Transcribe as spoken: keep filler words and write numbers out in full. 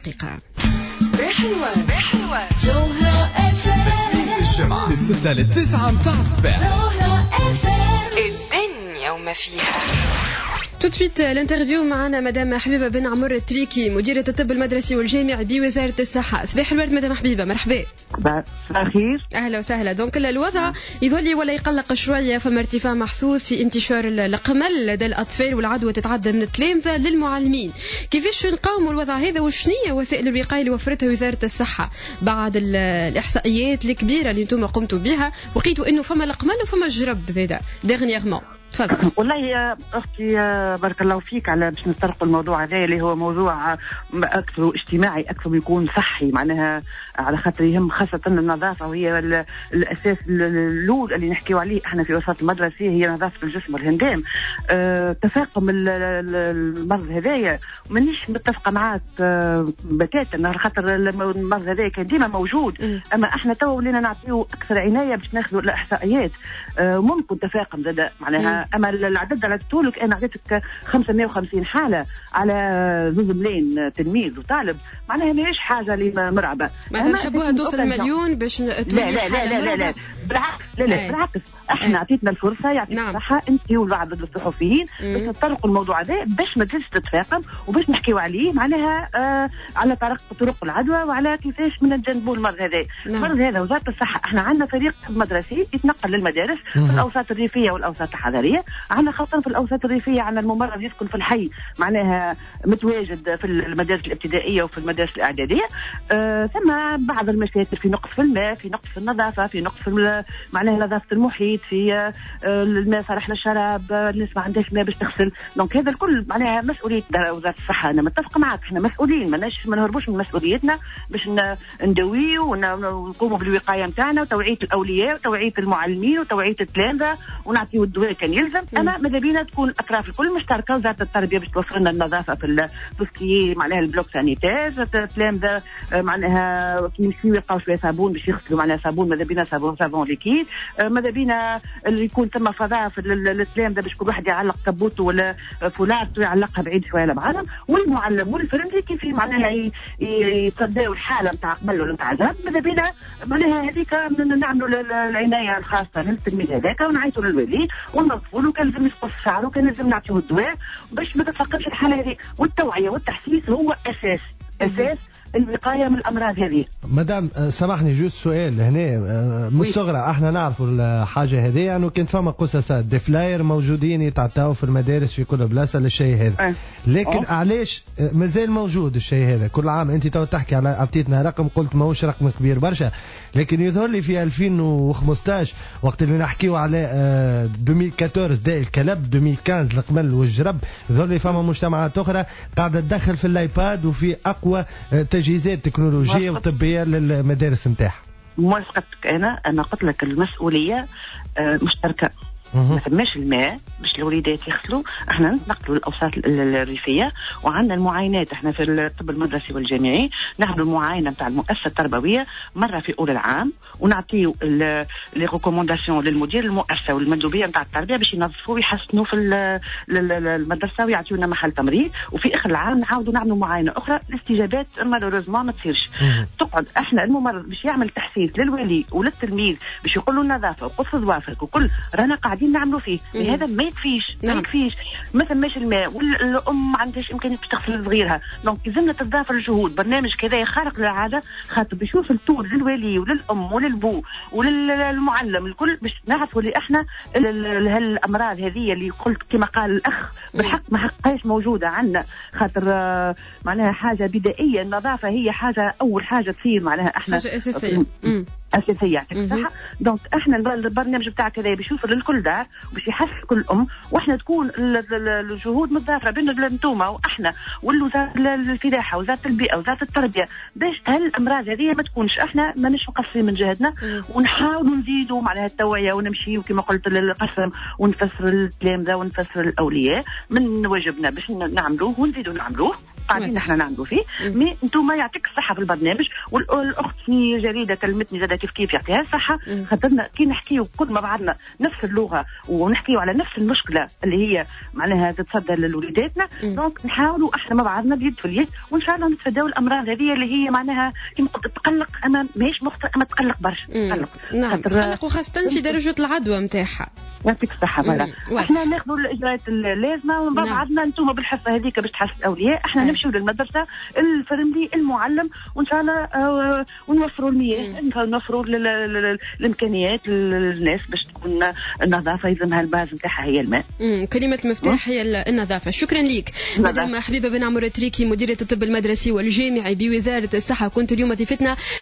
دقيقة. حلوة حلوة جوهرة اف ام الجمعة الستة للتسعة متاع الصباح. جوهرة اف ام الدنيا وما فيها. Tout de suite l'interview معنا مدام حبيبة بن عمر التريكي مديرة الطب المدرسي والجامعي بوزارة الصحة. صباح الورد مدام حبيبة، مرحبا. صباح الخير. أهلا وسهلا. دونك الوضع يظل لي ولا يقلق شوية، فما ارتفاع محسوس في انتشار القمل لدى الأطفال والعدوى تتعدى من التلامذة للمعلمين. كيفاش نقاوموا الوضع هذا وشنية وسائل الوقاية اللي وفرتها وزارة الصحة بعد الإحصائيات الكبيرة اللي انتم قمتوا بها وقيتوا إنه فما القمل وفما الجرب زادا ديرنييرمون؟ تفضل. والله يا اختي بارك الله فيك على باش نطرقوا الموضوع هذا اللي هو موضوع اكثر اجتماعي اكثر من يكون صحي، معناها على خاطر يهم خاصه النظافه، وهي الاساس الاول اللي نحكيو عليه احنا في وسط المدرسه، هي نظافه الجسم والهندام. أه تفاقم المرض هذايا مانيش متفقه معاك أه بتاتا، على خاطر المرض هذايا كان ديما موجود، اما احنا تو ولينا نعطيو اكثر عنايه باش ناخذوا الاحصائيات. أه ممكن تفاقم زاد معناها، اما العدد على طولك انا عطيتك خمسمائة وخمسين حاله على زوج ملايين تلميذ وطالب، معناها ماهيش حاجه اللي مرعبه. ما تحبوها توصل المليون باش لا لا لا لا لا, لا بالعكس لا لا أي. بالعكس احنا عطيتنا الفرصه يعطيك الصحه نعم. انت وبعض الصحفيين باش نطرقوا الموضوع هذا باش ما تزيدش تتفاقم وباش نحكيوا عليه معناها آه على طرق طرق العدوى وعلى كيفاش من نتجنبوا المرض هذا. نعم. المرض هذا وزاره الصحه احنا عندنا فريق مدرسي يتنقل للمدارس مم. في الاوساط الريفيه والاوساط الحضريه، عندنا خاصه في الاوساط الريفيه عندنا الممرض يسكن في الحي معناها متواجد في المدارس الابتدائيه وفي المدارس الاعداديه. آه ثم بعض المشاكل في نقص في الماء، في نقص في النظافه، في نقص في معناها نظافه المحيط، في آه الماء صالح للشراب، الناس ما عندهاش ماء باش تغسل. دونك هذا الكل معناها مسؤوليه وزاره الصحه. انا متفق معك، احنا مسؤولين، ماناش ما نهربوش من مسؤوليتنا باش ندويو ونقوموا بالوقايه نتاعنا وتوعيه الاولياء وتوعيه المعلمين وتوعيه التلامذه ونعطيو الدواء كان يلزم. اما ماذا بينا تكون الاطراف الكل مشتركه، وزاره التربيه باش توفر لنا النظافه في الفسكي معناها البلوك سانيتير، التلامذه معناها كي يمشيو يلقاو شويه صابون باش يغسلوا معناها صابون، ماذا بينا صابون صابون ليكيد، ماذا بينا اللي يكون ثم فضاء في التلامذه باش كل واحد يعلق كبوته ولا فولارته يعلقها بعيد شويه على بعضهم، والمعلم والفرنسي كيف معناها يتصداو الحاله نتاع قبل ولا نتاع زاد، ماذا بينا معناها هذيك نعملوا العنايه الخاصه للتلميذ هذاك ونعيطوا للوالد وننظفوا له، كان لازم يقص شعره، كان لازم نعطيه الدواء باش ما تتفاقمش الحاله هذه. والتوعيه والتحسيس هو اساس اساس الوقايه من الامراض هذه. مدام سامحني جوست سؤال هنا من الصغرى، احنا نعرفوا الحاجه هذه يعني كانت فما قصصات دي فلاير موجودين يتعطاو في المدارس في كل بلاصه للشيء هذا أه. لكن أه. علاش مازال موجود الشيء هذا؟ كل عام انت تو تحكي على عطيتنا رقم قلت ماهوش رقم كبير برشا، لكن يظهر لي في ألفين وخمسطاش وقت اللي نحكيو على ألفين وأربعطاش داء الكلب، ألفين وخمسطاش القمل والجرب، يظهر لي فما مجتمعات اخرى قاعده تدخل في الايباد وفي اقوى تجهيزات تكنولوجيه وطبيه للمدارس نتاعها. موافقتك، انا انا قلت لك المسؤوليه مشتركه. ما ثماش الماء باش الوليدات يغسلوا، احنا ننقلوا الاوساط الريفيه وعندنا المعاينات. احنا في الطب المدرسي والجامعي نعملوا المعاينه نتاع المؤسسه التربويه مره في اول العام، ونعطيو لي ريكومونداسيون للمدير المؤسسه والمندوبيه نتاع التربيه باش ينظفوا ويحسنوا في المدرسه ويعطيونا محل تمرين، وفي اخر العام نعاودوا نعملوا معاينه اخرى. الاستجابات مالوريزمون ما تصيرش. تقعد احنا الممرض باش يعمل تحسيس للولي وللتلميذ باش يقول له النظافه وقص ظوافرك وكل رانا قاعدين نعملوا فيه، هذا ما يكفيش ما نعم. يكفيش ما ثماش الماء والام ما عندهاش امكانيه باش تغسل صغيرها. دونك لازمنا تتضافر الجهود. برنامج كذا خارق للعاده خاطر بيشوف الطول للولي وللام وللبو وللمعلم الكل باش نعرفوا اللي احنا هالامراض هذه اللي قلت كما قال الاخ بالحق ما حقاش موجوده عندنا، خاطر معناها حاجه بدائيه. النظافه هي حاجه اول حاجه تصير معناها احنا حاجه اساسيه اساسيه يعطيك الصحه. دونك احنا البرنامج بتاعك هذا باش يوصل للكل دار وباش يحس كل ام، واحنا تكون الجهود متضافره بين الانتوما واحنا والوزاره الفلاحه وزاره البيئه وزاره التربيه باش هالامراض هذه ما تكونش. احنا ماناش مقصرين من جهتنا ونحاولوا نزيدوا معناها التوعيه ونمشيو كما قلت للقسم ونفسر التلامذه ونفسر الاولياء من واجبنا باش نعملوه ونزيدوا نعملوه قاعدين احنا نعملوا فيه. مي انتم يعطيك الصحه في البرنامج. والاخت في جريده كلمتني زاد الهاتف كيف يعطيها الصحه، خاطرنا كي نحكيو كل ما بعضنا نفس اللغه ونحكيو على نفس المشكله اللي هي معناها تتصدى لوليداتنا، دونك نحاولوا احنا مع بعضنا بيد في اليد وان شاء الله نتفاداو الامراض هذه اللي هي معناها كيما قلت تقلق. انا ماهيش مخطئ اما تقلق برشا، تقلق نعم تقلق وخاصه في درجه العدوى نتاعها. يعطيك الصحه. فوالا احنا ناخذوا الاجراءات اللازمه ومن بعضنا انتم بالحصه هذيك باش تحس الاولياء، احنا أي. نمشيو للمدرسه الفرملي المعلم وان شاء الله آه ونوفروا المياه، نوفروا الامكانيات للناس باش تكون النظافه يلزمها الباز نتاعها هي الماء. امم كلمه المفتاح هي النظافه. شكرا ليك مدام حبيبه بن عمر التريكي مديره الطب المدرسي والجامعي بوزاره الصحه، كنت اليوم ضيفتنا.